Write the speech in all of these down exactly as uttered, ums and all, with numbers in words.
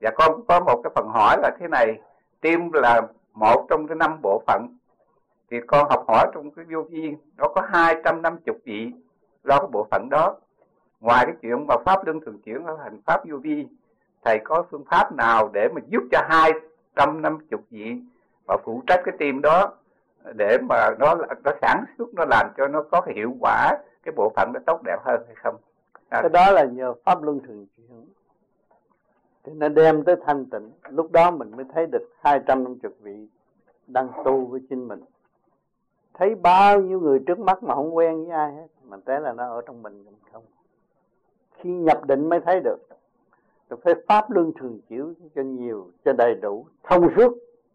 Và con có một cái phần hỏi là thế này, tim là một trong cái năm bộ phận, thì con học hỏi trong cái vô vi nó có hai trăm năm mươi vị lo cái bộ phận đó. Ngoài cái chuyện mà pháp luân thường chuyển thành pháp vô vi, thầy có phương pháp nào để mà giúp cho hai trăm năm mươi vị mà phụ trách cái tim đó, để mà nó nó sản xuất, nó làm cho nó có cái hiệu quả, cái bộ phận nó tốt đẹp hơn hay không? À. Cái đó là nhờ pháp luân thường chuyển thì nó đem tới thanh tịnh. Lúc đó mình mới thấy được hai trăm năm mươi vị đang tu với chính mình. Thấy bao nhiêu người trước mắt mà không quen với ai hết, mà thế là nó ở trong mình không. Khi nhập định mới thấy được. Rồi phải pháp luân thường chuyển cho nhiều, cho đầy đủ, thông suốt.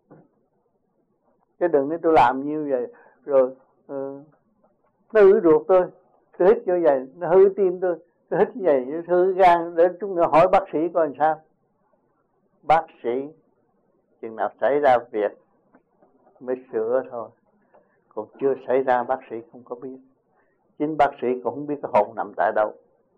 Chứ đừng nói tôi làm như vậy rồi uh, nó hư ruột tôi, tôi hít như vậy, nó hư tim tôi, tôi hít như vậy, nó hư gan. Để chúng ta hỏi bác sĩ coi làm sao. Bác sĩ chừng nào xảy ra việc mới sửa thôi, còn chưa xảy ra bác sĩ không có biết. Chính bác sĩ cũng không biết cái hồn nằm tại đâu.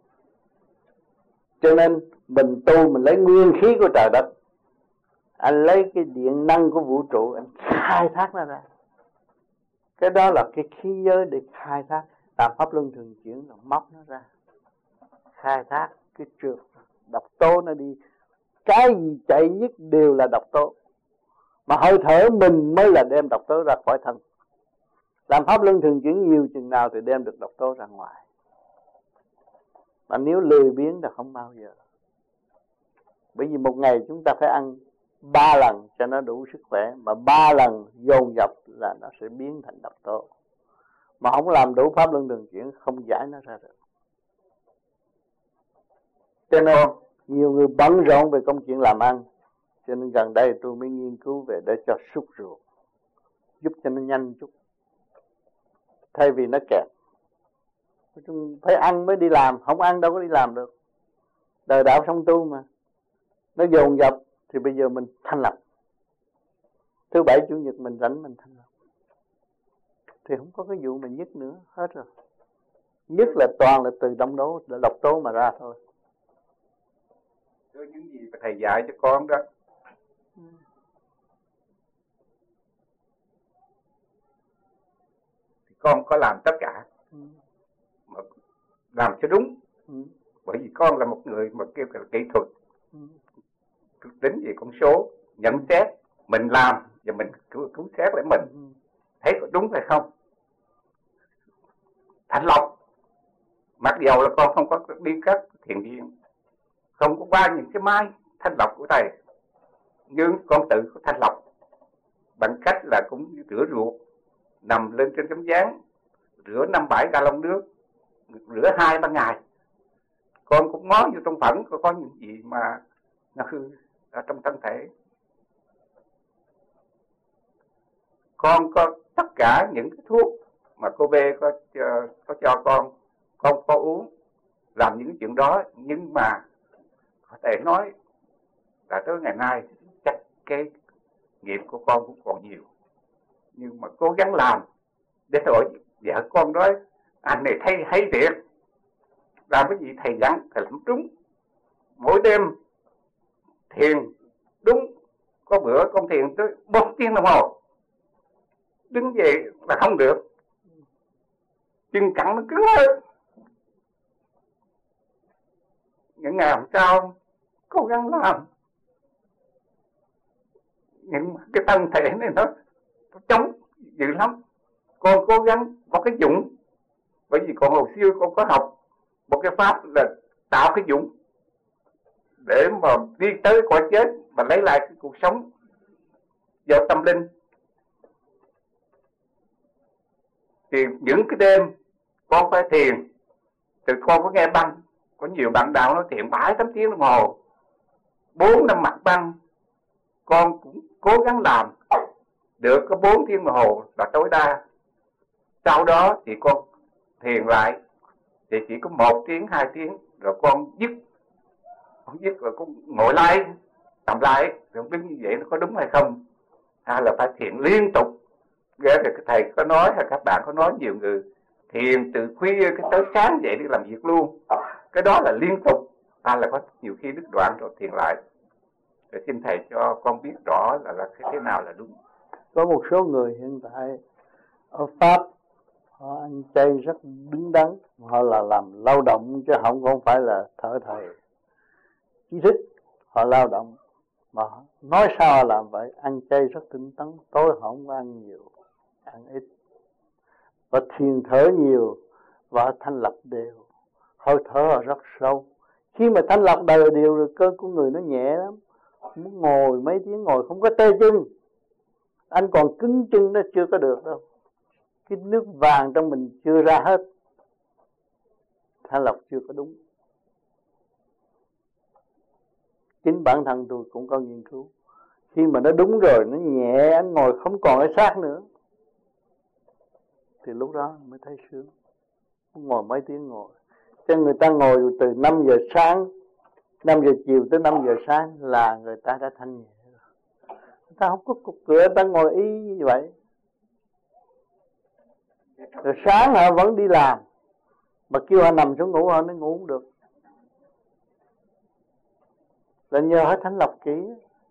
Cho nên mình tu, mình lấy nguyên khí của trời đất, anh lấy cái điện năng của vũ trụ, anh khai thác nó ra. Cái đó là cái khí giới để khai thác. Làm pháp luân thường chuyển rồi móc nó ra, khai thác cái trượt độc tố nó đi. Cái gì chạy nhất đều là độc tố, mà hơi thở mình mới là đem độc tố ra khỏi thân. Làm pháp luân thường chuyển nhiều chừng nào thì đem được độc tố ra ngoài. Mà nếu lười biếng là không bao giờ. Bởi vì một ngày chúng ta phải ăn ba lần cho nó đủ sức khỏe, mà ba lần dồn dập là nó sẽ biến thành độc tố. Mà không làm đủ pháp luân thường chuyển không giải nó ra được. Cho nên nhiều người bận rộn về công chuyện làm ăn, cho nên gần đây tôi mới nghiên cứu về để cho súc ruột, giúp cho nó nhanh chút, thay vì nó kẹt. Phải ăn mới đi làm, không ăn đâu có đi làm được. Đời đạo song tu mà, nó dồn dập thì bây giờ mình thanh lập. Thứ bảy chủ nhật mình rảnh mình thanh lập, thì không có cái vụ mình nhất nữa, hết rồi. Nhất là toàn là từ đông đố, là độc tố mà ra thôi. Thưa những gì mà thầy dạy cho con đó, ừ. thì con có làm tất cả, ừ. mà làm cho đúng, ừ. bởi vì con là một người mà kêu là kỹ thuật, ừ. tính về con số, nhận xét, mình làm và mình cứu, cứu xét lại mình, ừ. thấy có đúng hay không, thanh lọc. Mặc dầu là con không có đi các thiền viện, không có qua những cái máy thanh lọc của thầy, nhưng con tự có thanh lọc bằng cách là cũng rửa ruột, nằm lên trên tấm dáng, rửa năm bảy ga lông nước, rửa hai ba ngày. Con cũng ngó vô trong phẫn có, có những gì mà nó hư ở trong thân thể. Con có tất cả những cái thuốc mà cô B có, có cho con, con có uống, làm những chuyện đó, nhưng mà có thể nói là tới ngày nay chắc cái nghiệp của con cũng còn nhiều, nhưng mà cố gắng làm. Để rồi vợ con nói anh này thấy hay thiệt, làm cái gì thầy dặn thầy làm đúng. Mỗi đêm thiền đúng, có bữa con thiền tới bốn tiếng đồng hồ, đứng dậy là không được, chân cẳng nó cứng hơn. Những ngày hôm sau cố gắng làm, nhưng cái thân thể này nó, nó chống dữ lắm. Con cố gắng có cái dũng, bởi vì còn hồi xưa con có học một cái pháp là tạo cái dũng để mà đi tới cõi chết và lấy lại cái cuộc sống do tâm linh. Thì những cái đêm con phải thiền, thì con có nghe băng, có nhiều bạn đạo nói thiền bảy tám tiếng đồng hồ, bốn năm mặt băng. Con cũng cố gắng làm được có bốn tiếng đồng hồ là tối đa. Sau đó thì con thiền lại thì chỉ có một tiếng hai tiếng rồi con dứt, con dứt rồi con ngồi lại tầm lại, rồi không biết như vậy nó có đúng hay không, hay là phải thiền liên tục. Ghê thì thầy có nói hay các bạn có nói nhiều người thiền từ khuya cái tới sáng dậy đi làm việc luôn, cái đó là liên tục, hay là có nhiều khi đứt đoạn rồi thiền lại. Để xin thầy cho con biết rõ là là thế nào là đúng. Có một số người hiện tại ở Pháp họ ăn chay rất đứng đắn, họ là làm lao động chứ không không phải là thở thầy trí thức, họ lao động mà nói sao họ làm vậy, ăn chay rất tinh tấn, tối họ không ăn nhiều, ăn ít và thiền thở nhiều và thanh lập đều, hơi thở họ rất sâu. Khi mà thanh lập đều đều rồi cơ của người nó nhẹ lắm, muốn ngồi mấy tiếng ngồi không có tê chân, anh còn cứng chân nó chưa có được đâu, cái nước vàng trong mình chưa ra hết, thanh lọc chưa có đúng. Chính bản thân tôi cũng có nghiên cứu, khi mà nó đúng rồi, nó nhẹ, anh ngồi không còn cái xác nữa, thì lúc đó mới thấy sướng. Ngồi mấy tiếng ngồi, cho người ta ngồi từ năm giờ sáng, năm giờ chiều tới năm giờ sáng là người ta đã thanh nhẹ rồi. Người ta không có cục cửa, người ta ngồi y như vậy. Rồi sáng họ vẫn đi làm, mà kêu họ nằm xuống ngủ họ nó ngủ không được, là nhờ hết thanh lọc kỹ.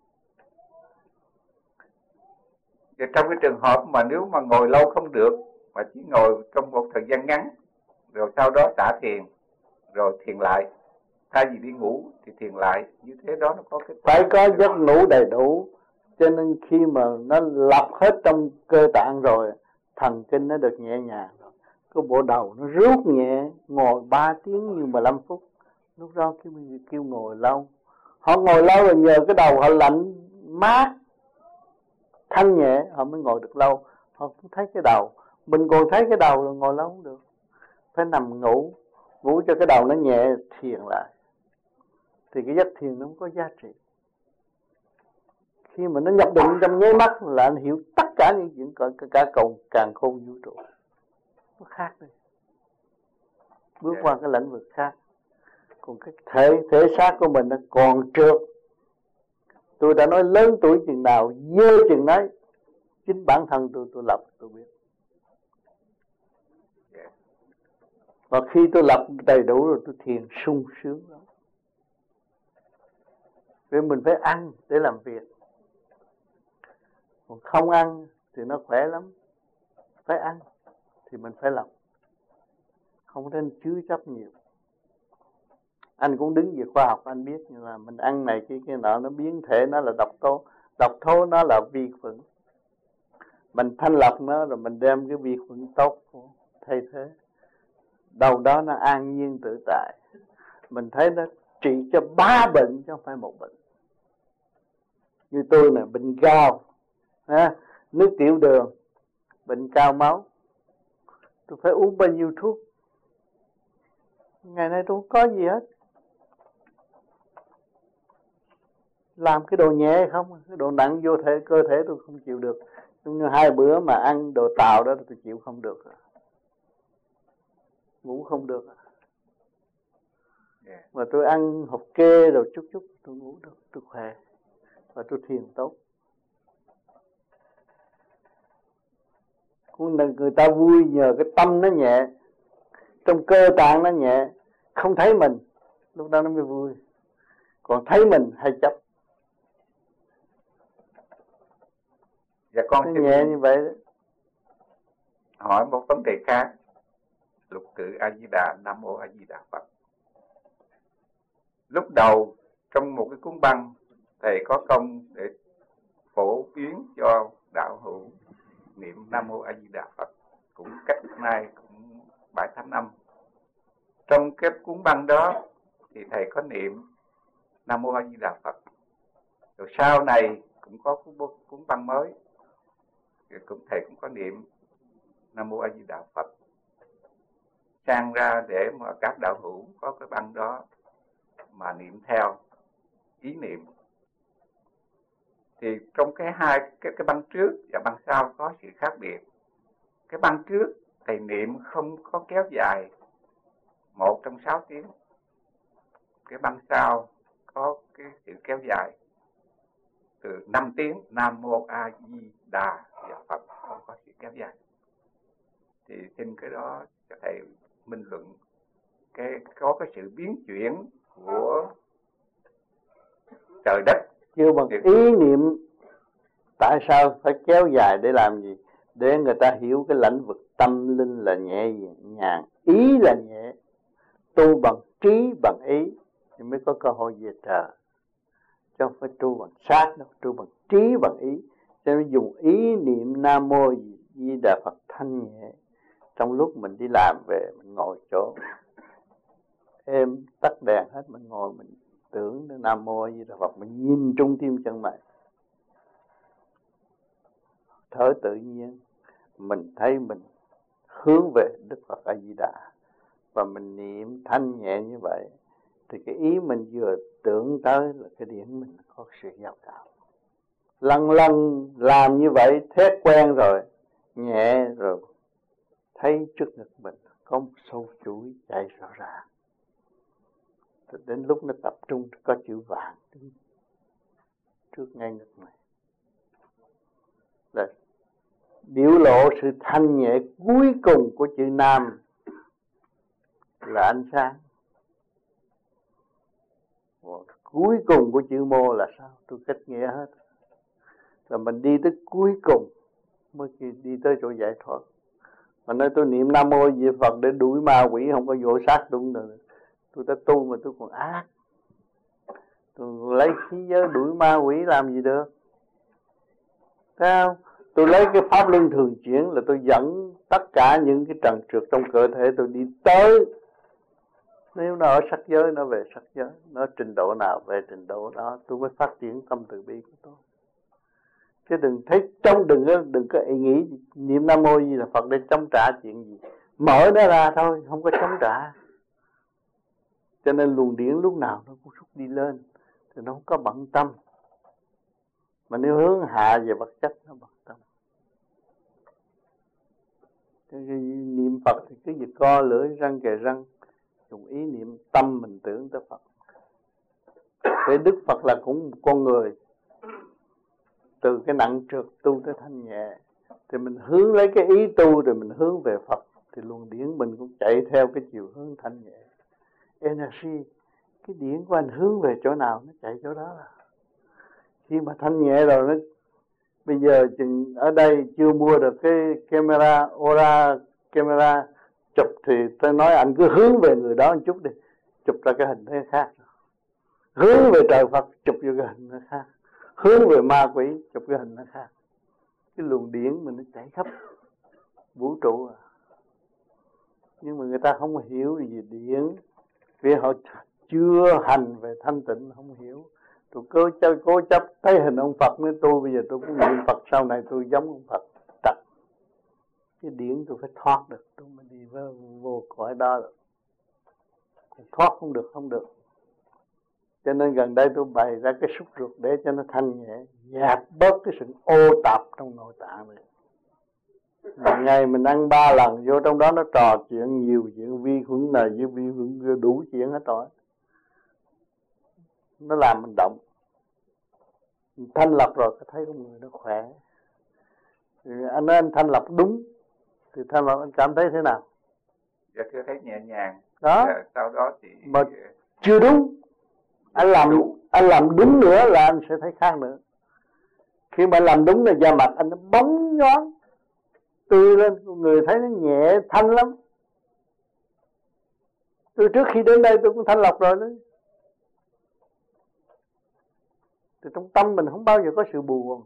Và trong cái trường hợp mà nếu mà ngồi lâu không được, mà chỉ ngồi trong một thời gian ngắn, rồi sau đó xả thiền, rồi thiền lại, thay vì đi ngủ thì thiền lại, như thế đó nó có cái phải có giấc ngủ đầy đủ. Cho nên khi mà nó lọc hết trong cơ tạng rồi, thần kinh nó được nhẹ nhàng rồi, cái bộ đầu nó rút nhẹ, ngồi ba tiếng như mười lăm phút. Lúc đó kêu, kêu ngồi lâu. Họ ngồi lâu rồi nhờ cái đầu họ lạnh mát thanh nhẹ, họ mới ngồi được lâu. Họ cũng thấy cái đầu, mình còn thấy cái đầu rồi ngồi lâu không được, phải nằm ngủ, ngủ cho cái đầu nó nhẹ, thiền lại thì cái giấc thiền nó không có giá trị. Khi mà nó nhập định trong nháy mắt là anh hiểu tất cả những chuyện cả, cả cầu càng khôn vũ trụ. Nó khác đi, bước qua cái lĩnh vực khác. Còn cái thể, thể xác của mình nó còn trượt. Tôi đã nói lớn tuổi chừng nào dơ chừng đấy, chính bản thân tôi tôi lập tôi biết. Và khi tôi lập đầy đủ rồi tôi thiền sung sướng lắm. Vì mình phải ăn để làm việc, còn không ăn thì nó khỏe lắm. Phải ăn thì mình phải làm, không nên chứa chấp nhiều. Anh cũng đứng về khoa học, anh biết như là mình ăn này kia kia nọ, nó biến thể nó là độc tố, độc tố nó là vi khuẩn. Mình thanh lọc nó rồi mình đem cái vi khuẩn tốt thay thế. Đầu đó nó an nhiên tự tại. Mình thấy nó trị cho ba bệnh chứ không phải một bệnh. Như tôi nè, bệnh cao, ha, nước tiểu đường, bệnh cao máu, tôi phải uống bao nhiêu thuốc. Ngày nay tôi không có gì hết, làm cái đồ nhẹ không, cái đồ nặng vô thể cơ thể tôi không chịu được. Nhưng hai bữa mà ăn đồ tàu đó tôi chịu không được, ngủ không được. Mà tôi ăn hộp kê rồi chút chút tôi ngủ được, tôi khỏe và tôi thiền tốt. Cũng là người ta vui nhờ cái tâm nó nhẹ, trong cơ tạng nó nhẹ, không thấy mình, lúc đó nó mới vui. Còn thấy mình hay chấp. Dạ con nó nhẹ như vậy đó. Hỏi một vấn đề khác. Lục tự A Di Đà, Nam Mô A Di Đà Phật. Lúc đầu trong một cái cuốn băng, thầy có công để phổ biến cho đạo hữu niệm Nam Mô A Di Đà Phật, cũng cách nay cũng bảy tám năm. Trong cái cuốn băng đó thì thầy có niệm Nam Mô A Di Đà Phật. Rồi sau này cũng có cuốn, cuốn băng mới, cũng thầy cũng có niệm Nam Mô A Di Đà Phật. Sang ra để mà các đạo hữu có cái băng đó mà niệm theo ý niệm. Thì trong cái hai cái cái băng trước và băng sau có sự khác biệt. Cái băng trước thầy niệm không có kéo dài một trong sáu tiếng. Cái băng sau có cái sự kéo dài từ năm tiếng. Nam Mô A Di Đà Phật, không có sự kéo dài. Thì xin cái đó cho thầy minh luận cái có cái sự biến chuyển của trời đất Kêu bằng ý niệm. Tại sao phải kéo dài để làm gì? Để người ta hiểu cái lĩnh vực tâm linh là nhẹ nhàng, ý là nhẹ. Tu bằng trí bằng ý thì mới có cơ hội về trời. Chứ không phải tu bằng sát đâu, tu bằng trí bằng ý. Cho nên dùng ý niệm Nam Mô Di Đà Phật thanh nhẹ. Trong lúc mình đi làm về, mình ngồi chỗ em tắt đèn hết, mình ngồi mình tưởng đến Nam Mô Di Đà Phật, mình nhìn trung tim chân mày, thở tự nhiên, mình thấy mình hướng về Đức Phật A Di Đà và mình niệm thanh nhẹ như vậy, thì cái ý mình vừa tưởng tới là cái điển mình có sự giao cảm. Lần lần làm như vậy thét quen rồi, nhẹ rồi, thấy trước ngực mình có một sâu chuỗi chạy rõ ràng. Đến lúc nó tập trung có chữ vàng trước ngay ngực này, là biểu lộ sự thanh nhẹ cuối cùng của chữ Nam là ánh sáng. Cuối cùng của chữ Mô là sao? Tôi cách nghĩa hết. Là mình đi tới cuối cùng mới đi tới chỗ giải thoát. Mà nói tôi niệm Nam Mô Di Phật để đuổi ma quỷ không có vô sát tôi nữa. Tôi đã tu mà tôi còn ác. Tôi lấy khí giới đuổi ma quỷ làm gì được? Thấy không? Tôi lấy cái pháp luân thường chuyển là tôi dẫn tất cả những cái trần trượt trong cơ thể tôi đi tới. Nếu nó ở sắc giới, nó về sắc giới. Nó trình độ nào về trình độ đó, tôi mới phát triển tâm từ bi của tôi. Chứ đừng thấy trong đừng có, đừng có nghĩ niệm Nam Mô gì là Phật để chống trả chuyện gì. Mở nó ra thôi, không có chống trả. Cho nên luồng điển lúc nào nó cũng rút đi lên, thì nó không có bận tâm. Mà nếu hướng hạ về vật chất nó bận tâm. Cái niệm Phật thì cứ việc co lưỡi răng kề răng, dùng ý niệm tâm mình tưởng tới Phật. Thế Đức Phật là cũng một con người, từ cái nặng trượt tu tới thanh nhẹ, thì mình hướng lấy cái ý tu rồi mình hướng về Phật, thì luồng điển mình cũng chạy theo cái chiều hướng thanh nhẹ. Energy, cái điển của anh hướng về chỗ nào nó chạy chỗ đó. Là khi mà thanh nhẹ rồi nó, bây giờ chừng ở đây chưa mua được cái camera Aura camera chụp, thì tôi nói anh cứ hướng về người đó một chút đi, chụp ra cái hình thế khác. Hướng về trời Phật chụp vô cái hình nó khác, hướng về ma quỷ chụp cái hình nó khác. Cái luồng điển mình nó chạy khắp vũ trụ à. Nhưng mà người ta không hiểu gì điển, vì họ chưa hành về thanh tịnh, không hiểu. Tôi cố chấp, cố chấp thấy hình ông Phật với tôi, bây giờ tôi cũng niệm Phật, sau này tôi giống ông Phật. Trật. Cái điển tôi phải thoát được, tôi mới đi vô, vô cõi đó được. Thoát không được, không được. Cho nên gần đây tôi bày ra cái xúc ruột để cho nó thanh nhẹ, dẹp bớt cái sự ô tạp trong nội tạng này. Một ngày mình ăn ba lần vô trong đó nó trò chuyện nhiều chuyện, vi khuẩn này với vi khuẩn đủ chuyện hết rồi. Nó làm mình động. Mình thanh lọc rồi có thấy con người nó khỏe. Thì anh nói anh thanh lọc đúng, thì thanh lọc anh cảm thấy thế nào? Dạ thưa thấy nhẹ nhàng. Đó. Dạ, sau đó thì mà chưa đúng. Anh làm đúng. Anh làm đúng nữa là anh sẽ thấy khác nữa. Khi mà làm đúng là da mặt anh nó bóng nhón, tươi lên, người thấy nó nhẹ thanh lắm. Từ trước khi đến đây tôi cũng thanh lọc rồi đó. Thì trong tâm mình không bao giờ có sự buồn.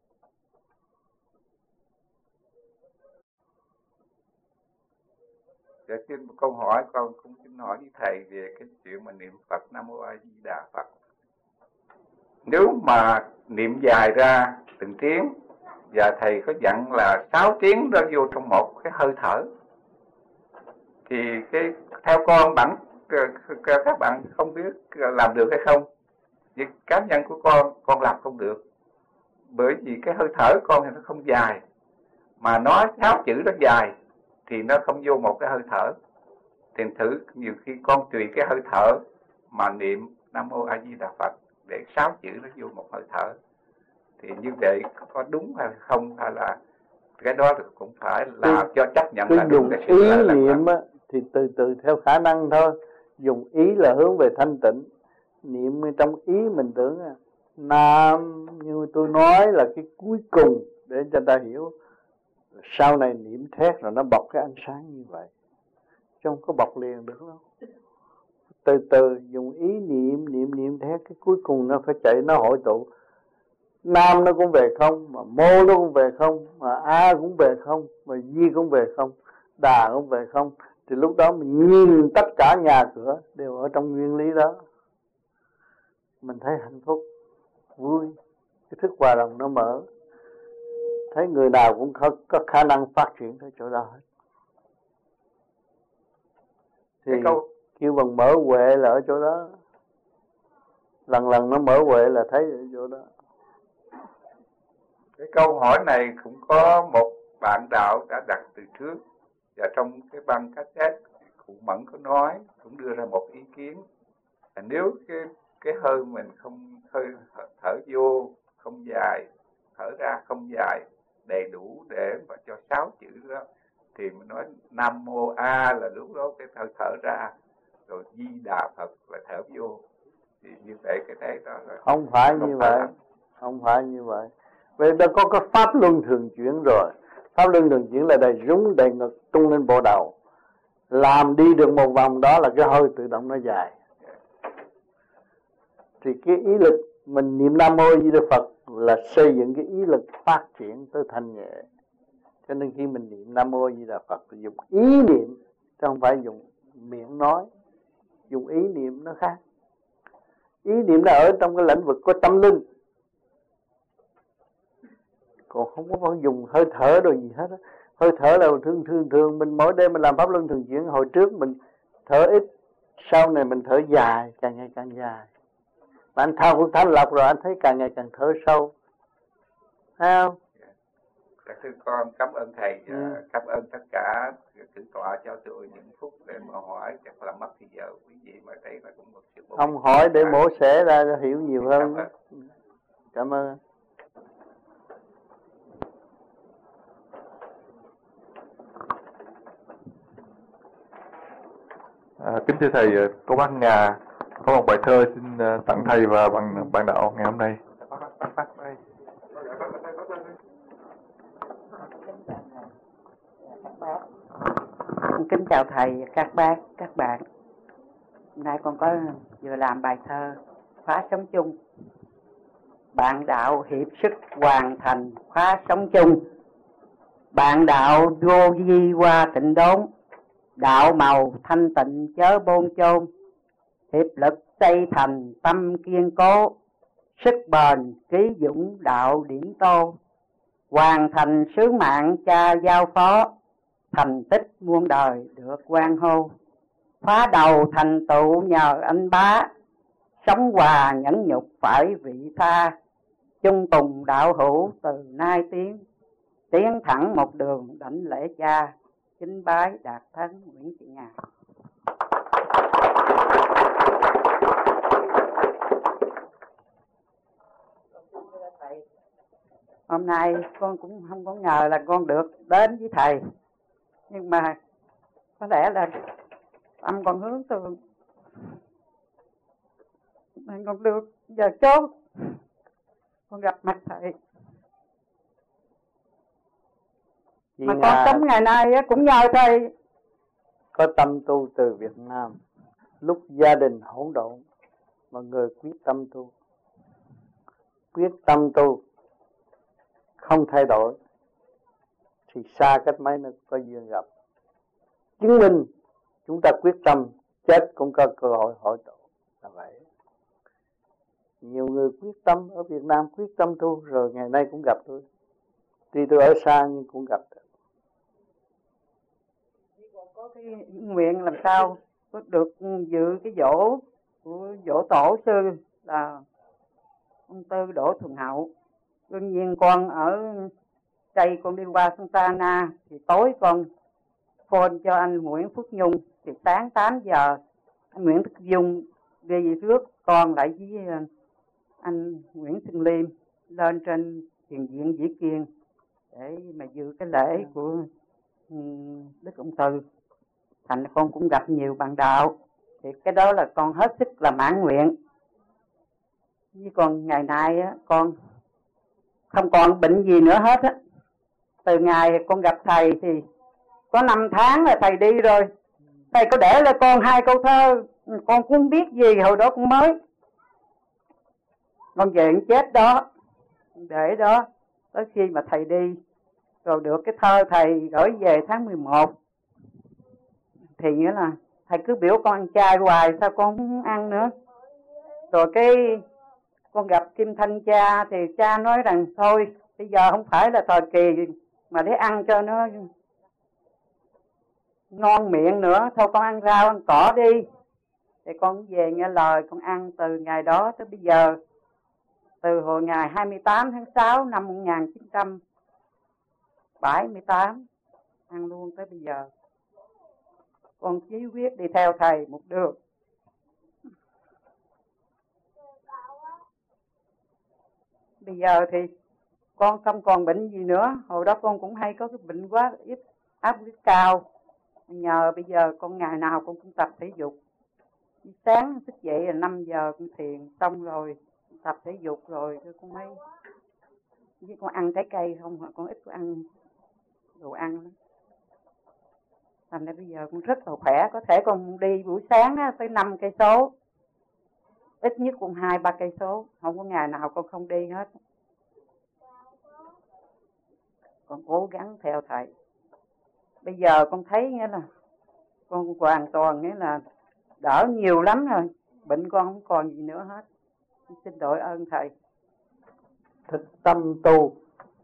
Dạ, xin một câu hỏi, con cũng xin hỏi với thầy về cái chuyện mà niệm Phật Nam Mô A Di Đà Phật. Nếu mà niệm dài ra từng tiếng, và thầy có dặn là sáu tiếng ra vô trong một cái hơi thở, thì cái theo con bản các bạn không biết làm được hay không. Vì cá nhân của con, con làm không được. Bởi vì cái hơi thở con thì nó không dài, mà nói sáu chữ nó dài thì nó không vô một cái hơi thở. Thì thử nhiều khi con tùy cái hơi thở mà niệm Nam Mô A Di Đà Phật để sáu chữ nó vô một hơi thở. Thì như vậy có đúng hay không, hay là cái đó cũng phải là cho chấp nhận là dùng cái ý niệm á, thì từ từ theo khả năng thôi. Dùng ý là hướng về thanh tịnh, niệm trong ý mình tưởng à. Nam, như tôi nói là cái cuối cùng để cho ta hiểu. Sau này niệm thét rồi nó bọc cái ánh sáng như vậy, chứ không có bọc liền được đâu. Từ từ dùng ý niệm, niệm niệm thét, cái cuối cùng nó phải chạy, nó hội tụ. Nam nó cũng về không, mà mô nó cũng về không, mà A cũng về không, mà Di cũng về không, Đà cũng về không. Thì lúc đó mình nhìn tất cả nhà cửa đều ở trong nguyên lý đó, mình thấy hạnh phúc, vui, cái thức hòa đồng nó mở. Thấy người nào cũng có, có khả năng phát triển tới chỗ đó hết. Thì câu... kêu bằng mở huệ là ở chỗ đó. Lần lần nó mở huệ là thấy ở chỗ đó. Cái câu hỏi này cũng có một bạn đạo đã đặt từ trước, và trong cái băng cassette cụ Mẫn có nói, cũng đưa ra một ý kiến là nếu cái cái hơi mình không hơi thở vô không dài, thở ra không dài, đầy đủ để mà cho sáu chữ đó, thì mình nói Nam Mô A là lúc đó cái thở thở ra, rồi Di Đà Phật là thở vô. Thì như vậy cái đấy đó là không phải như vậy, không phải như vậy. Vậy đã có cái pháp luân thường chuyển rồi. Pháp luân thường chuyển là đầy rúng, đầy ngực, tung lên bộ đầu. Làm đi được một vòng đó là cái hơi tự động nó dài. Thì cái ý lực mình niệm Nam Mô Di Đà Phật là xây dựng cái ý lực phát triển tới thanh nhẹ. Cho nên khi mình niệm Nam Mô Di Đà Phật thì dùng ý niệm, chứ không phải dùng miệng nói. Dùng ý niệm nó khác. Ý niệm là ở trong cái lĩnh vực của tâm linh, còn không có dùng hơi thở rồi gì hết á. Hơi thở là thường thường thường mình mỗi đêm mình làm pháp luân thường chuyển, hồi trước mình thở ít, sau này mình thở dài, càng ngày càng dài. Mà anh thao thanh lọc rồi anh thấy càng ngày càng thở sâu, thấy không? Các thưa con cảm ơn thầy, ừ. Cảm ơn tất cả thử tọa cho tôi những phút để mà hỏi, chắc là mất thì giờ quý vị mà thấy là cũng một sự không hỏi để mổ xẻ ra cho hiểu nhiều hơn. Cảm ơn. Cảm ơn. À, kính thưa thầy, cô bác Nga có một bài thơ xin tặng thầy và bạn bạn đạo ngày hôm nay. Kính chào thầy, các bác, các bạn. Hôm nay con có vừa làm bài thơ khóa sống chung. Bạn đạo hiệp sức hoàn thành khóa sống chung. Bạn đạo vô vi qua tịnh đốn, đạo màu thanh tịnh chớ bôn chôn. Hiệp lực xây thành tâm kiên cố, sức bền ký dũng đạo điển tô. Hoàn thành sứ mạng cha giao phó, thành tích muôn đời được quan hô. Phá đầu thành tựu nhờ anh bá, sống hòa nhẫn nhục phải vị tha. Chung tùng đạo hữu từ nay tiến, tiến thẳng một đường đảnh lễ cha. Kính bái Đạt Thân Nguyễn Thị Nga. Hôm nay con cũng không có ngờ là con được đến với thầy, nhưng mà có lẽ là tâm con hướng từ nên con được giờ chốt con gặp mặt thầy. Chị mà Nga con sống ngày nay cũng nhờ thầy. Có tâm tu từ Việt Nam, lúc gia đình hỗn độn mà người quyết tâm tu, quyết tâm tu không thay đổi thì xa cách mấy nó có duyên gặp. Chứng minh chúng ta quyết tâm, chết cũng có cơ hội hội tụ là vậy. Nhiều người quyết tâm ở Việt Nam quyết tâm tu rồi ngày nay cũng gặp tôi. Tuy tôi ở xa nhưng cũng gặp được. Có cái nguyện làm sao có được dự cái dỗ của dỗ tổ sư là ông Tư Đỗ Thuần Hậu. Đương nhiên con ở đây con đi qua Santa Ana thì tối con phone cho anh Nguyễn Phước Nhung, thì sáng tám giờ anh Nguyễn Phước Nhung đi trước, con lại với anh Nguyễn Xuân Liêm lên trên thiền viện Vĩ Kiên để mà dự cái lễ của Đức Ông Tư. Thành con cũng gặp nhiều bạn đạo, thì cái đó là con hết sức là mãn nguyện. Như còn ngày nay á, con không còn bệnh gì nữa hết á. Từ ngày con gặp thầy thì có năm tháng là thầy đi rồi. Thầy có để lại con hai câu thơ, con cũng biết gì hồi đó cũng mới. Con về chết đó, để đó, tới khi mà thầy đi, rồi được cái thơ thầy gửi về tháng mười một. Thì nghĩa là thầy cứ biểu con ăn chay hoài, sao con không ăn nữa. Rồi cái con gặp Kim Thanh cha thì cha nói rằng thôi, bây giờ không phải là thời kỳ mà để ăn cho nó ngon miệng nữa, thôi con ăn rau ăn cỏ đi. Thì con về nghe lời, con ăn từ ngày đó tới bây giờ. Từ hồi ngày hai mươi tám tháng sáu năm một nghìn chín trăm bảy mươi tám ăn luôn tới bây giờ. Con chí quyết đi theo thầy một đường. Bây giờ thì con không còn bệnh gì nữa. Hồi đó con cũng hay có cái bệnh quá ít áp huyết cao. Nhờ bây giờ con ngày nào con cũng tập thể dục. Sáng thức dậy là năm giờ con thiền xong rồi tập thể dục rồi con mới với con ăn trái cây không, hoặc con ít có ăn đồ ăn lắm. Thành ra bây giờ con rất là khỏe, có thể con đi buổi sáng á, tới năm cây số, ít nhất cũng hai ba cây số, không có ngày nào con không đi hết. Con cố gắng theo thầy. Bây giờ con thấy nghĩa là con hoàn toàn nghĩa là đỡ nhiều lắm rồi, bệnh con không còn gì nữa hết. Xin đội ơn thầy. Thực tâm tu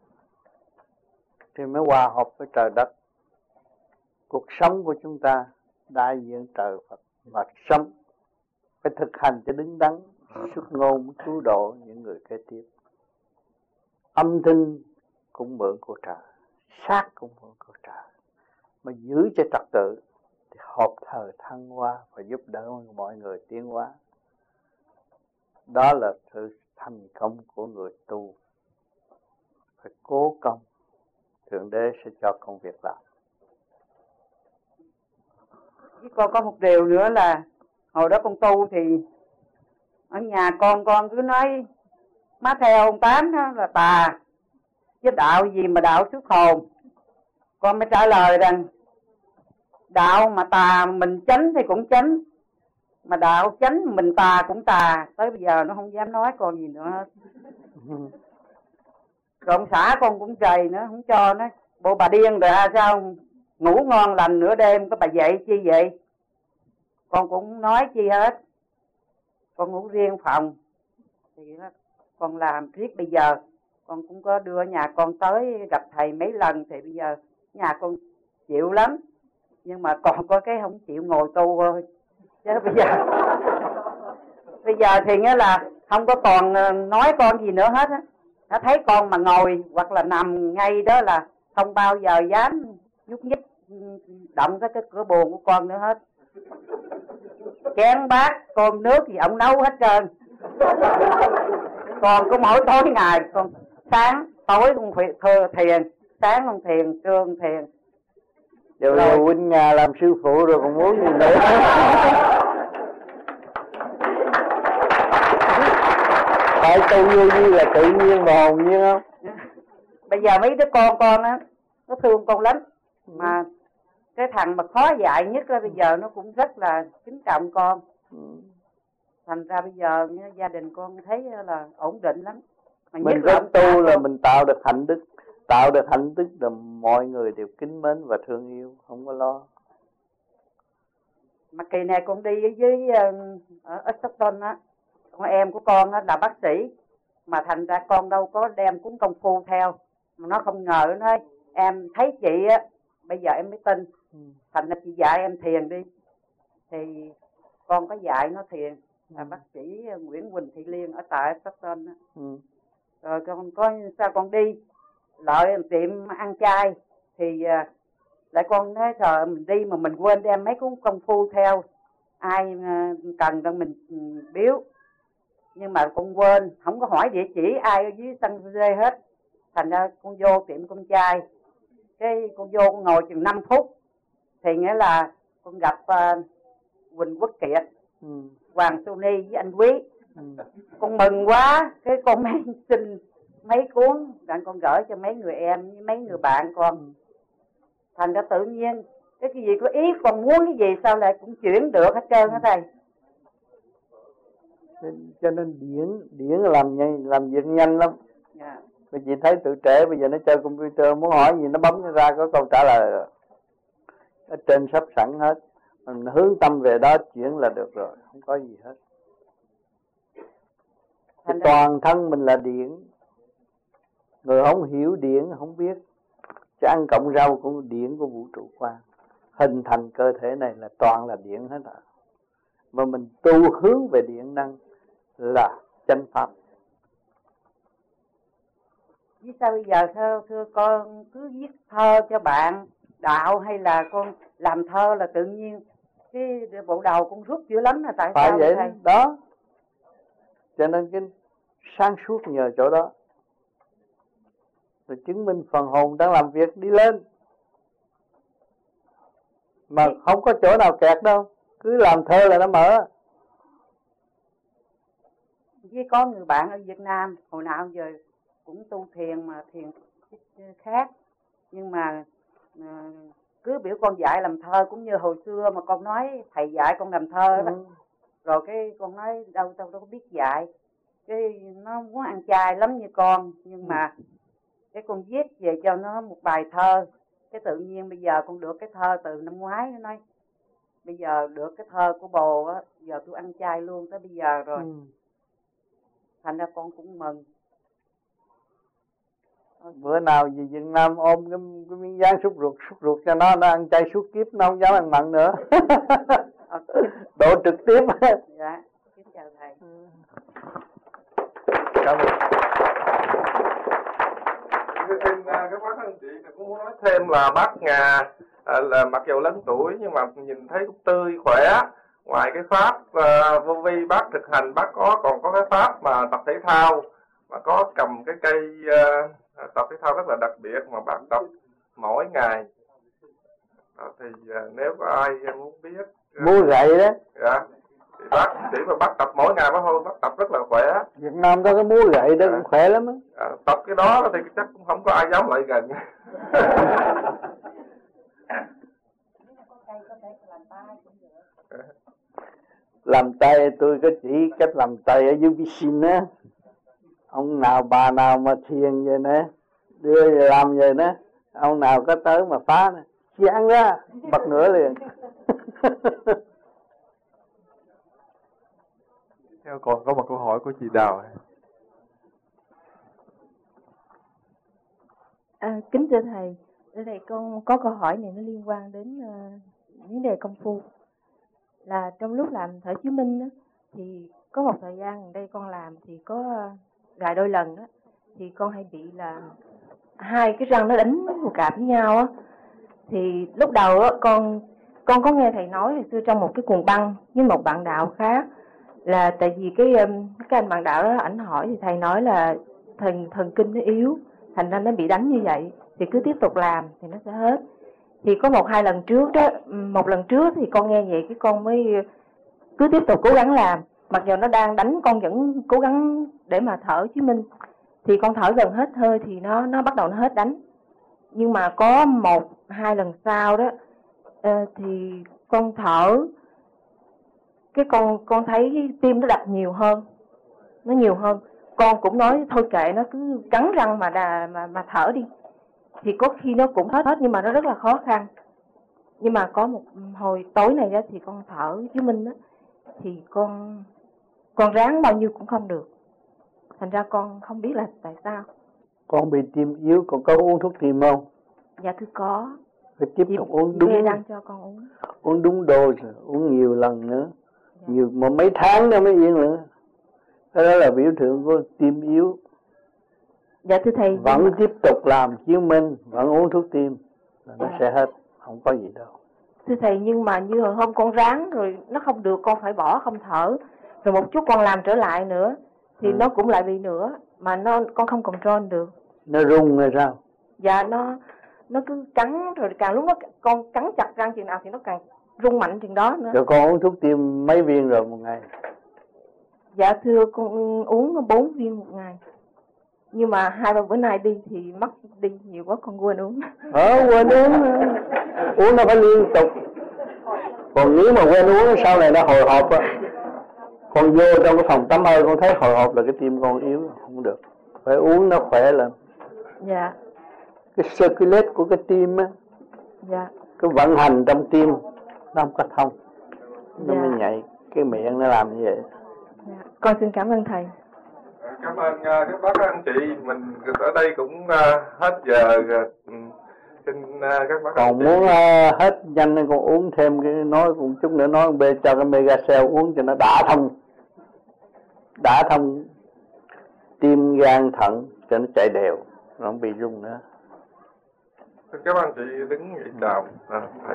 thì mới hòa hợp với trời đất. Cuộc sống của chúng ta đại diện trời Phật và sống phải thực hành cho đứng đắn, xuất ngôn cứu độ những người kế tiếp. Âm thanh cũng mượn của trời, sát cũng mượn của trời, mà giữ cho trật tự thì hợp thời thăng hoa và giúp đỡ mọi người tiến hóa. Đó là sự thành công của người tu. Phải cố công, Thượng Đế sẽ cho công việc làm. Với con có một điều nữa là hồi đó con tu thì ở nhà con con cứ nói má theo ông Tám đó là tà, chứ đạo gì mà đạo xuất hồn. Con mới trả lời rằng đạo mà tà mình chánh thì cũng chánh, mà đạo chánh mình tà cũng tà. Tới bây giờ nó không dám nói con gì nữa hết. Rồi ông xã con cũng trầy nữa, không cho nó. Bộ bà điên rồi sao ngủ ngon lành nửa đêm có bà dậy chi vậy? Con cũng nói chi hết. Con ngủ riêng phòng thì con làm riết. Bây giờ con cũng có đưa nhà con tới gặp thầy mấy lần, thì bây giờ nhà con chịu lắm, nhưng mà còn có cái không chịu ngồi tu thôi. Chứ bây giờ bây giờ thì nghĩa là không có còn nói con gì nữa hết á. Nó thấy con mà ngồi hoặc là nằm ngay đó là không bao giờ dám nhúc nhích động tới cái cửa buồng của con nữa hết. Chén bát con nước gì ông nấu hết trơn. Con có mỗi tối ngày con sáng tối con thưa thiền, sáng con thiền, trưa con thiền. Rồi, rồi huynh nhà làm sư phụ rồi còn muốn gì nữa. Phải tu như như là tự nhiên và hồn nhiên không? Bây giờ mấy đứa con con á, nó thương con lắm. Mà cái thằng mà khó dạy nhất là bây giờ nó cũng rất là kính trọng con. Thành ra bây giờ gia đình con thấy là ổn định lắm. Mà mình rất tu là mình tạo được hạnh đức. Tạo được hạnh đức là mọi người đều kính mến và thương yêu, không có lo. Mà kỳ này con đi với, với ở Stockton á, con em của con á là bác sĩ, mà thành ra con đâu có đem cuốn công phu theo. Mà nó không ngờ, nó nói em thấy chị á, bây giờ em mới tin. Thành ra chị dạy em thiền đi. Thì con có dạy nó thiền. Là bác sĩ Nguyễn Quỳnh Thị Liên ở tại Stockton á. Ừ. Rồi con có sao con đi lợi tiệm ăn chay thì uh, lại con nói trời mình đi mà mình quên đem mấy cuốn công phu theo, ai uh, cần đâu mình uh, biếu. Nhưng mà con quên, không có hỏi địa chỉ ai ở dưới San Jose hết. Thành ra con vô tiệm con trai, cái con vô con ngồi chừng năm phút thì nghĩa là con gặp uh, Quỳnh Quốc Kiệt, ừ. Hoàng Sô Ni với anh Quý. Con mừng quá, cái con mấy xin mấy cuốn đặng con gửi cho mấy người em với mấy người bạn con. Thành ra tự nhiên cái cái gì có ý con muốn cái gì sao lại cũng chuyển được hết trơn hết thầy. Cho nên điển điển làm nhanh, làm việc nhanh lắm. Yeah. Vì chị thấy tụi trẻ bây giờ nó chơi computer, muốn hỏi gì nó bấm ra có câu trả lời rồi. Ở trên sắp sẵn hết, mình hướng tâm về đó chuyển là được rồi, không có gì hết. Cái toàn thân mình là điển. Người không hiểu điển không biết. Chứ ăn cộng rau cũng điển của vũ trụ quan. Hình thành cơ thể này là toàn là điển hết rồi. Mà mình tu hướng về điện năng là chánh pháp. Vì sao bây giờ thưa, thưa con cứ viết thơ cho bạn đạo hay là con làm thơ là tự nhiên cái bộ đầu con rút dữ lắm là tại phải sao vậy thầy? Đó. Cho nên cái sáng suốt nhờ chỗ đó. Rồi chứng minh phần hồn đang làm việc đi lên. Mà Thế... không có chỗ nào kẹt đâu. Cứ làm thơ là nó mở. Với có người bạn ở Việt Nam hồi nào giờ cũng tu thiền mà thiền khác, nhưng mà uh, cứ biểu con dạy làm thơ cũng như hồi xưa mà con nói thầy dạy con làm thơ đó. Ừ. Rồi cái con nói đâu tao đâu có biết dạy, cái nó muốn ăn chay lắm như con, nhưng mà cái con viết về cho nó một bài thơ, cái tự nhiên bây giờ con được cái thơ từ năm ngoái, nó nói bây giờ được cái thơ của bồ á, giờ tôi ăn chay luôn tới bây giờ rồi. Ừ. Thành ra con cũng mừng. Bữa nào về Việt Nam ôm cái, cái miếng dán sút ruột, sút ruột cho nó, nó ăn chay suốt kiếp, nó không dám ăn mặn nữa. Độ trực tiếp. Dạ, kính chào thầy. Cảm ơn. Xin các bác anh chị cũng muốn nói thêm là bác nhà là mặc dù lớn tuổi nhưng mà nhìn thấy cũng tươi khỏe. Ngoài cái pháp uh, vô vi bác thực hành, bác có còn có cái pháp mà tập thể thao, mà có cầm cái cây uh, tập thể thao rất là đặc biệt mà bác tập mỗi ngày. Đó, thì uh, nếu có ai muốn biết uh, mua gậy đó, dạ, thì bác chỉ mà bác tập mỗi ngày bác thôi, bác tập rất là khỏe. Việt Nam có cái múa gậy đó, dạ, cũng khỏe lắm á. À, tập cái đó thì chắc cũng không có ai dám lại gần. Làm tay tôi có chỉ cách làm tay ở dưới piscine á. Ông nào bà nào mà thiền vậy nè, đưa về làm vậy nè, ông nào có tới mà phá nè, chán ra bật nữa liền. Theo còn có một câu hỏi của chị Đào. À, kính thưa thầy, ở đây con có câu hỏi này nó liên quan đến uh, vấn đề công phu. Là trong lúc làm thở chiếu minh á, thì có một thời gian gần đây con làm thì có vài đôi lần á, thì con hay bị là hai cái răng nó đánh một cặp với nhau á. Thì lúc đầu á, con con có nghe thầy nói hồi xưa trong một cái cuồng băng với một bạn đạo khác, là tại vì cái cái anh bạn đạo đó ảnh hỏi thì thầy nói là thần thần kinh nó yếu, thành ra nó bị đánh như vậy, thì cứ tiếp tục làm thì nó sẽ hết. Thì có một hai lần trước đó, một lần trước thì con nghe vậy cái con mới cứ tiếp tục cố gắng làm, mặc dù nó đang đánh con vẫn cố gắng để mà thở chiếu minh. Thì con thở gần hết hơi thì nó nó bắt đầu nó hết đánh. Nhưng mà có một hai lần sau đó uh, thì con thở, cái con con thấy tim nó đập nhiều hơn, nó nhiều hơn. Con cũng nói thôi kệ nó, cứ cắn răng mà đà, mà mà thở đi. Thì có khi nó cũng hết hết nhưng mà nó rất là khó khăn. Nhưng mà có một hồi tối này đó thì con thở chiếu minh đó, thì con con ráng bao nhiêu cũng không được. Thành ra con không biết là tại sao. Con bị tim yếu, con có uống thuốc tim không? Dạ thưa có. Phải tiếp tục uống đúng. Đang cho con uống. Uống đúng dose, uống nhiều lần nữa. Dạ. Nhiều mà mấy tháng nữa mới yên nữa. Đó là biểu tượng của tim yếu. Dạ thưa thầy. Vẫn mà... tiếp tục làm chiếu minh, vẫn uống thuốc tim là nó dạ. sẽ hết, không có gì đâu. Thưa thầy, nhưng mà như hồi hôm con ráng rồi nó không được, con phải bỏ không thở. Rồi một chút con làm trở lại nữa thì ừ. nó cũng lại bị nữa, mà nó con không control được. Nó rung hay sao? Dạ nó nó cứ cắn, rồi càng lúc nó con cắn chặt răng chừng nào thì nó càng rung mạnh chừng đó nữa. Rồi con uống thuốc tim mấy viên rồi một ngày? Dạ thưa, con uống bốn viên một ngày. Nhưng mà hai ba bữa nay đi thì mất đi nhiều quá, con quên uống. Ờ quên uống. Uống nó phải liên tục. Còn nếu mà quên uống sau này nó hồi hộp á. Con vô trong cái phòng tắm hơi con thấy hồi hộp là cái tim con yếu, không được. Phải uống nó khỏe lên. Dạ. Cái circulate của cái tim á. Dạ. Cái vận hành trong tim nó không có thông. Nó Dạ. mới nhảy. Cái miệng nó làm như vậy. Dạ. Con xin cảm ơn thầy. Cảm ơn uh, các bác các anh chị. Mình ở đây cũng uh, hết giờ. Uh, xin uh, các bác còn muốn uh, hết nhanh nên con uống thêm cái nói cũng chút nữa nói bê cho cái Megacell uống cho nó đã thông đã thông tim gan thận cho nó chạy đều, nó không bị rung nữa. Các anh chị đứng dậy chào à, thầy.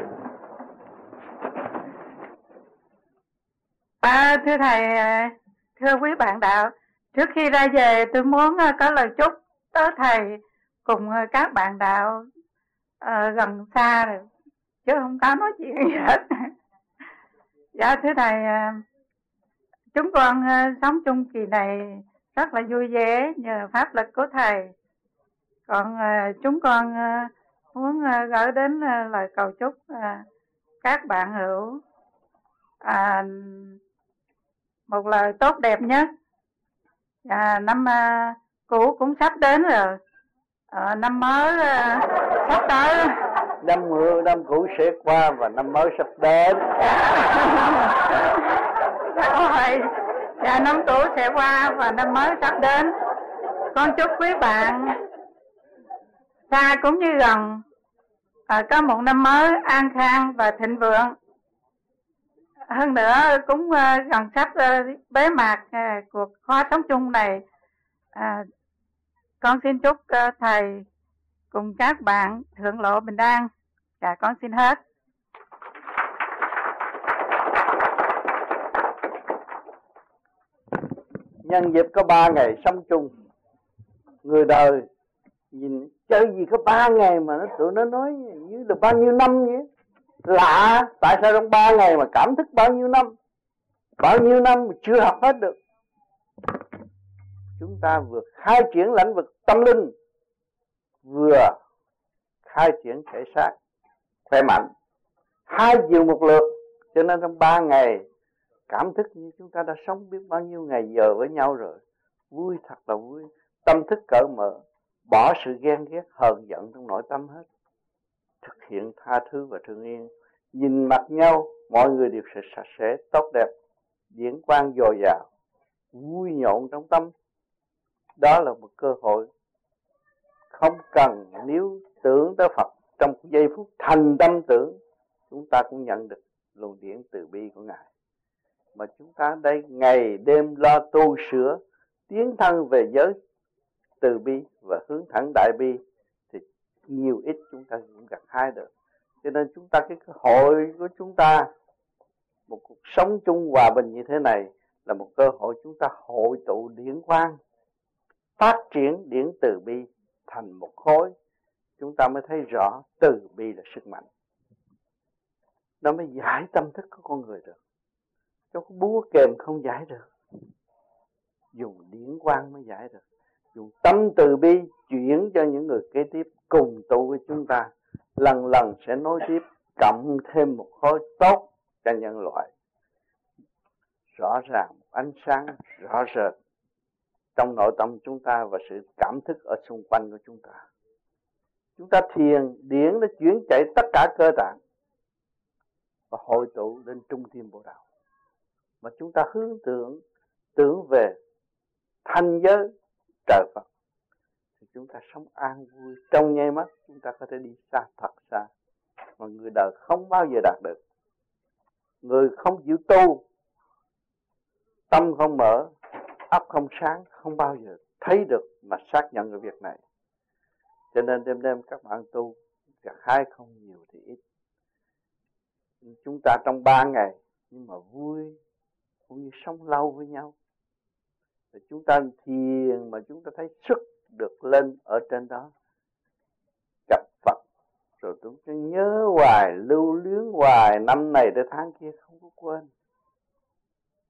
À, thưa thầy, thưa quý bạn đạo, trước khi ra về tôi muốn có lời chúc tới thầy cùng các bạn đạo uh, gần xa rồi, chứ không có nói chuyện gì hết. Dạ thưa thầy, chúng con uh, sống chung kỳ này rất là vui vẻ nhờ pháp lực của thầy. Còn uh, chúng con uh, muốn uh, gửi đến uh, lời cầu chúc uh, các bạn hữu uh, một lời tốt đẹp nhất. À, năm uh, cũ cũng sắp đến rồi, à, năm mới uh, sắp tới. Năm mưa năm cũ sẽ qua và năm mới sắp đến. Rồi, dạ, năm cũ sẽ qua và năm mới sắp đến. Con chúc quý bạn xa cũng như gần à, có một năm mới an khang và thịnh vượng. Hơn nữa cũng uh, gần sắp uh, bế mạc uh, cuộc khóa sống chung này. À, con xin chúc uh, thầy cùng các bạn thượng lộ bình an. Dạ con xin hết. Nhân dịp có ba ngày sống chung, người đời nhìn chơi gì có ba ngày mà nó tụi nó nói như là bao nhiêu năm vậy. Lạ, tại sao trong ba ngày mà cảm thức bao nhiêu năm, bao nhiêu năm mà chưa học hết được. Chúng ta vừa khai triển lĩnh vực tâm linh, vừa khai triển thể xác khỏe mạnh, hai chiều một lượt. Cho nên trong ba ngày cảm thức như chúng ta đã sống biết bao nhiêu ngày giờ với nhau rồi. Vui, thật là vui. Tâm thức cởi mở, bỏ sự ghen ghét hờn giận trong nội tâm hết, thực hiện tha thứ và thương yêu. Nhìn mặt nhau mọi người đều sẽ sạch sẽ, tốt đẹp, điển quang dồi dào, vui nhộn trong tâm. Đó là một cơ hội không cần nếu tưởng tới Phật trong giây phút thành tâm tưởng, chúng ta cũng nhận được luồng điển từ bi của Ngài. Mà chúng ta đây ngày đêm lo tu sửa, tiến thân về giới từ bi và hướng thẳng đại bi, thì nhiều ít chúng ta cũng gặt hái được. Cho nên chúng ta, cái hội của chúng ta, một cuộc sống chung hòa bình như thế này là một cơ hội chúng ta hội tụ điển quang, phát triển điển từ bi thành một khối. Chúng ta mới thấy rõ từ bi là sức mạnh, nó mới giải tâm thức của con người được. Cho cái búa kềm không giải được, dùng điển quang mới giải được. Dùng tâm từ bi chuyển cho những người kế tiếp cùng tu với chúng ta, lần lần sẽ nối tiếp, cộng thêm một khối tốt cho nhân loại. Rõ ràng ánh sáng rõ rệt trong nội tâm chúng ta và sự cảm thức ở xung quanh của chúng ta. Chúng ta thiền, điển nó chuyển chạy tất cả cơ tạng và hội tụ đến trung tâm bộ đạo. Mà chúng ta hướng tưởng, tưởng về thanh giới trời Phật, thì chúng ta sống an vui. Trong nháy mắt chúng ta có thể đi xa, thật xa, mà người đời không bao giờ đạt được. Người không chịu tu, tâm không mở, óc không sáng, không bao giờ thấy được mà xác nhận cái việc này. Cho nên đêm đêm các bạn tu, gặt hái không nhiều thì ít. Chúng ta trong ba ngày nhưng mà vui, cũng như sống lâu với nhau. Rồi chúng ta thiền mà chúng ta thấy sức được lên ở trên đó, gặp Phật, rồi chúng ta nhớ hoài, lưu luyến hoài, năm này tới tháng kia không có quên.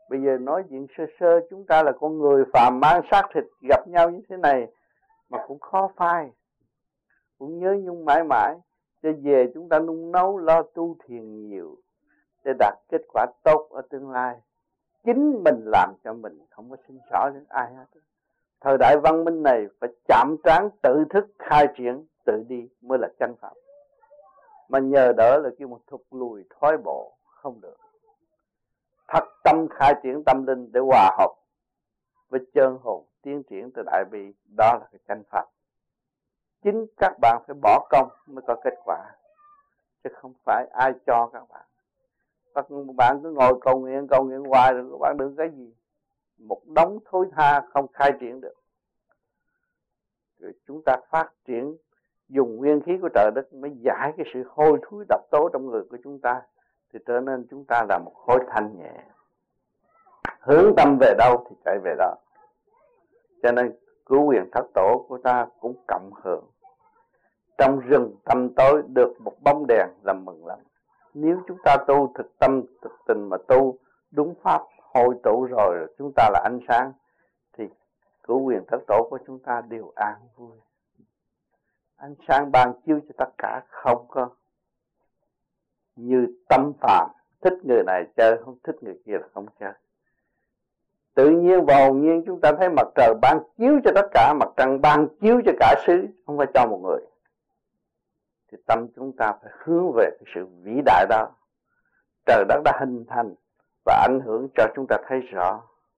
Bây giờ nói chuyện sơ sơ, chúng ta là con người phàm mang xác thịt gặp nhau như thế này mà cũng khó phai, cũng nhớ nhung mãi mãi. Cho về chúng ta nung nấu lo tu thiền nhiều để đạt kết quả tốt ở tương lai. Chính mình làm cho mình, không có xin xỏ đến ai hết. Thời đại văn minh này phải chạm trán tự thức khai triển, tự đi mới là chân pháp. Mà nhờ đỡ là kêu một thụt lùi thoái bộ, không được. Thật tâm khai triển tâm linh để hòa hợp với chân hồn, tiến triển từ đại bi, đó là cái chân pháp. Chính các bạn phải bỏ công mới có kết quả, chứ không phải ai cho các bạn. Các bạn cứ ngồi cầu nguyện, cầu nguyện hoài rồi các bạn được cái gì? Một đống thối tha không khai triển được. Rồi chúng ta phát triển dùng nguyên khí của trời đất mới giải cái sự hôi thối độc tố trong người của chúng ta, thì trở nên chúng ta là một khối thanh nhẹ. Hướng tâm về đâu thì chạy về đó. Cho nên cứu quyền thất tổ của ta cũng cộng hưởng. Trong rừng tăm tối được một bóng đèn là mừng lắm. Nếu chúng ta tu thực tâm thực tình mà tu đúng pháp hội tụ rồi, rồi chúng ta là ánh sáng, thì cứu quyền thất tổ của chúng ta đều an vui. Ánh sáng ban chiếu cho tất cả, không có như tâm phàm, thích người này chơi, không thích người kia là không chơi. Tự nhiên và hồn nhiên chúng ta thấy mặt trời ban chiếu cho tất cả, mặt trăng ban chiếu cho cả xứ, không phải cho một người. Thì tâm chúng ta phải hướng về cái sự vĩ đại đó. Trời đất đã hình thành và ảnh hưởng cho chúng ta thấy rõ.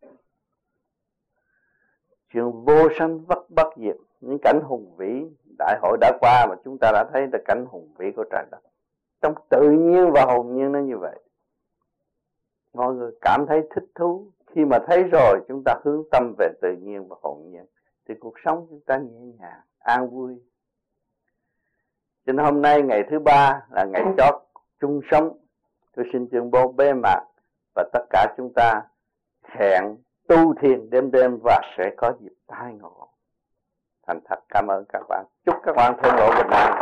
Chuyện vô sanh vất bất diệt, những cảnh hùng vĩ đại hội đã qua mà chúng ta đã thấy là cảnh hùng vĩ của trời đất. Trong tự nhiên và hồn nhiên nó như vậy. Mọi người cảm thấy thích thú. Khi mà thấy rồi chúng ta hướng tâm về tự nhiên và hồn nhiên, thì cuộc sống chúng ta nhẹ nhàng, an vui. Cho nên hôm nay ngày thứ ba là ngày chót chung sống. Tôi xin tuyên bố bế mạc và tất cả chúng ta hẹn tu thiền đêm đêm và sẽ có dịp tái ngộ. Thành thật cảm ơn các bạn. Chúc các bạn thương lộ bình an.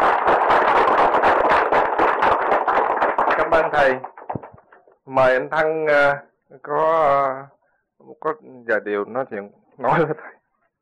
Cảm ơn thầy. Mời anh Thăng uh, có uh, có vài điều nói chuyện nói với thầy.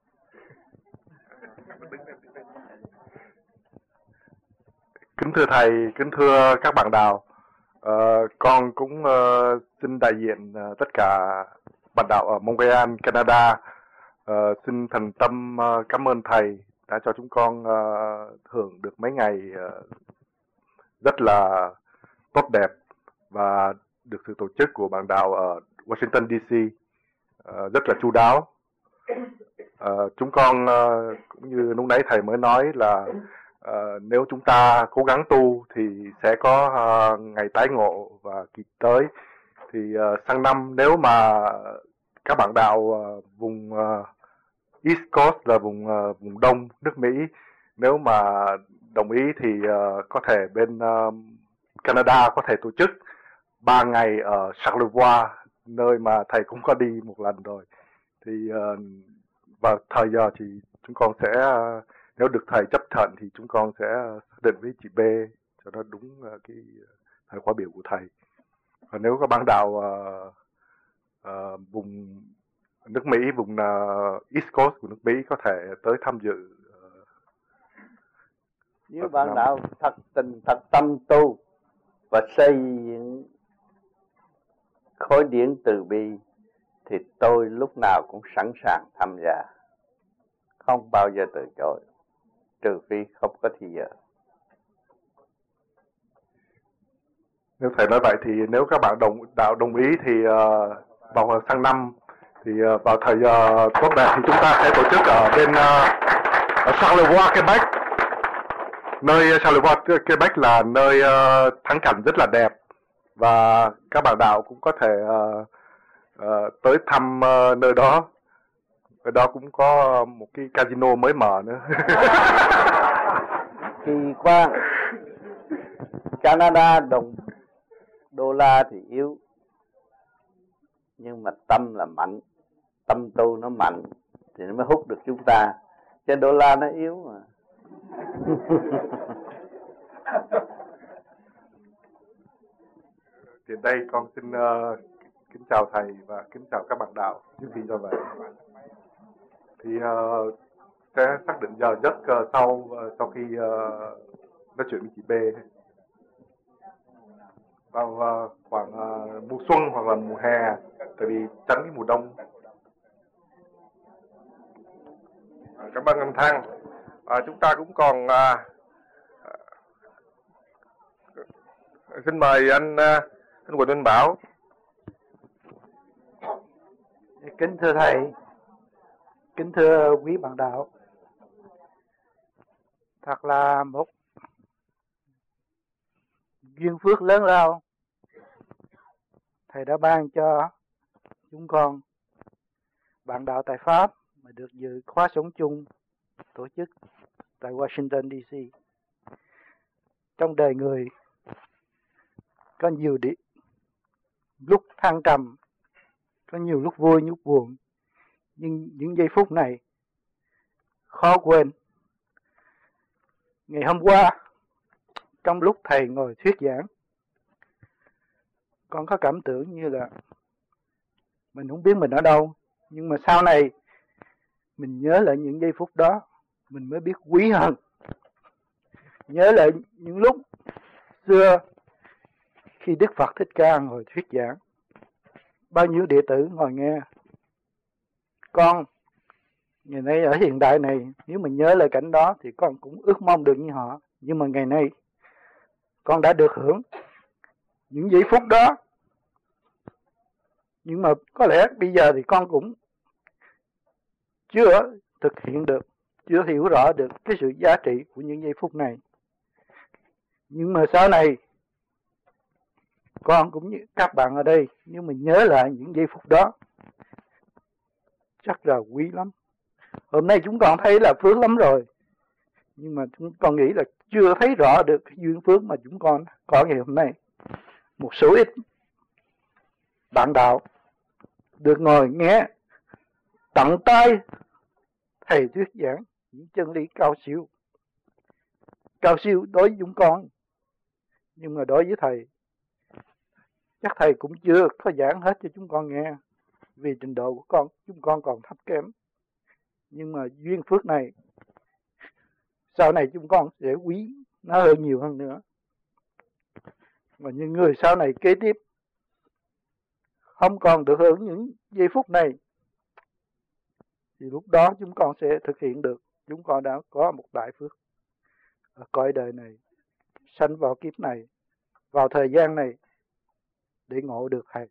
Kính thưa thầy, kính thưa các bạn đạo, uh, con cũng uh, xin đại diện uh, tất cả bạn đạo ở Montreal, Canada. Uh, xin thành tâm uh, cảm ơn thầy đã cho chúng con uh, hưởng được mấy ngày uh, rất là tốt đẹp và được sự tổ chức của bạn đạo ở Washington đê xê uh, rất là chu đáo. Uh, chúng con uh, cũng như lúc nãy thầy mới nói là uh, nếu chúng ta cố gắng tu thì sẽ có uh, ngày tái ngộ và kịp tới. Thì uh, sang năm nếu mà các bạn đạo uh, vùng uh, East Coast là vùng uh, vùng đông nước Mỹ, nếu mà đồng ý thì uh, có thể bên uh, Canada có thể tổ chức ba ngày ở Charlevoix, nơi mà thầy cũng có đi một lần rồi. Thì uh, vào thời giờ thì chúng con sẽ uh, nếu được thầy chấp thuận thì chúng con sẽ xác định với chị B cho nó đúng uh, cái thời khóa biểu của thầy. Và nếu các bạn đạo uh, uh, vùng nước Mỹ, vùng uh, East Coast của nước Mỹ có thể tới tham dự. Uh, Nếu bạn đạo thật tình thật tâm tu và xây dựng khối điển từ bi thì tôi lúc nào cũng sẵn sàng tham gia, không bao giờ từ chối, trừ phi không có thì giờ. Nếu thầy nói vậy thì nếu các bạn đồng đạo đồng ý thì uh, vào sang năm thì uh, vào thời giờ tốt đẹp thì chúng ta sẽ tổ chức ở bên uh, ở Charlevoix, Quebec. Nơi Charlevoix, Quebec là nơi uh, thắng cảnh rất là đẹp và các bạn đạo cũng có thể uh, uh, tới thăm uh, nơi đó. Ở đó cũng có một cái casino mới mở nữa. Kỳ quan. Canada đồng đô la thì yếu, nhưng mà tâm là mạnh, tâm tu nó mạnh thì nó mới hút được chúng ta. Trên đô la nó yếu mà. Thì đây con xin uh, kính chào thầy và kính chào các bạn đạo trước khi ra về. Thì uh, sẽ xác định giờ giấc uh, sau uh, sau khi uh, nói chuyện với chị B vào uh, khoảng uh, mùa xuân hoặc là mùa hè, tại vì tránh cái mùa đông. À, cảm ơn anh Thăng. À, chúng ta cũng còn à, à, xin mời anh à, anh Quỳnh Minh Bảo. Kính thưa thầy, kính thưa quý bạn đạo, thật là một duyên phước lớn lao thầy đã ban cho chúng con bạn đạo tại Pháp mà được dự khóa sống chung tổ chức tại Washington D C. Trong đời người có nhiều đi, lúc thăng trầm, có nhiều lúc vui lúc buồn, nhưng những giây phút này khó quên. Ngày hôm qua, trong lúc thầy ngồi thuyết giảng, con có cảm tưởng như là mình không biết mình ở đâu, nhưng mà sau này mình nhớ lại những giây phút đó, mình mới biết quý hơn. Nhớ lại những lúc xưa khi Đức Phật Thích Ca ngồi thuyết giảng, bao nhiêu đệ tử ngồi nghe. Con ngày nay ở hiện đại này, nếu mình nhớ lại cảnh đó thì con cũng ước mong được như họ. Nhưng mà ngày nay con đã được hưởng những giây phút đó. Nhưng mà có lẽ bây giờ thì con cũng chưa thực hiện được, chưa hiểu rõ được cái sự giá trị của những giây phút này. Nhưng mà sau này con cũng như các bạn ở đây, nếu mình nhớ lại những giây phút đó chắc là quý lắm. Hôm nay chúng con thấy là phước lắm rồi, nhưng mà chúng con nghĩ là chưa thấy rõ được cái duyên phước mà chúng con có ngày hôm nay. Một số ít bạn đạo được ngồi nghe tận tay thầy thuyết giảng những chân lý cao siêu, cao siêu đối với chúng con. Nhưng mà đối với thầy, chắc thầy cũng chưa có giảng hết cho chúng con nghe, vì trình độ của con chúng con còn thấp kém. Nhưng mà duyên phước này sau này chúng con sẽ quý nó hơn nhiều hơn nữa. Và những người sau này kế tiếp không còn được hưởng những giây phút này, thì lúc đó chúng con sẽ thực hiện được. Chúng con đã có một đại phước ở cõi đời này, sanh vào kiếp này, vào thời gian này để ngộ được thầy.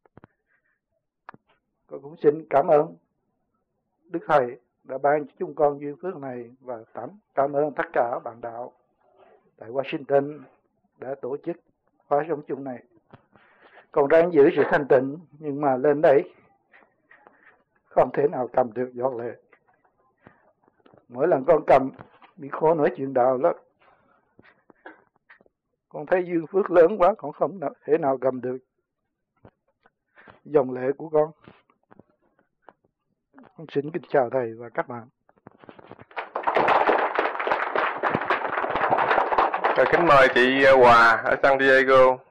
Con cũng xin cảm ơn Đức Thầy đã ban cho chúng con duyên phước này, và cảm, cảm ơn tất cả các bạn đạo tại Washington đã tổ chức khóa sống chung này. Con ráng giữ sự thanh tịnh, nhưng mà lên đây không thể nào cầm được giọt lệ. Mỗi lần con cầm bị khổ nói chuyện đạo lắm. Con thấy duyên phước lớn quá, con không thể nào cầm được dòng lệ của con. Con xin kính chào thầy và các bạn. Rồi, kính mời chị Hòa ở San Diego.